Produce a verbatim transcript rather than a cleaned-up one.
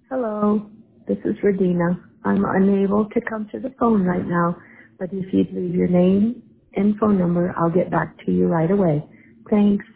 Hello, this is Radina. I'm unable to come to the phone right now, but if you'd leave your name and phone number, I'll get back to you right away. Thanks.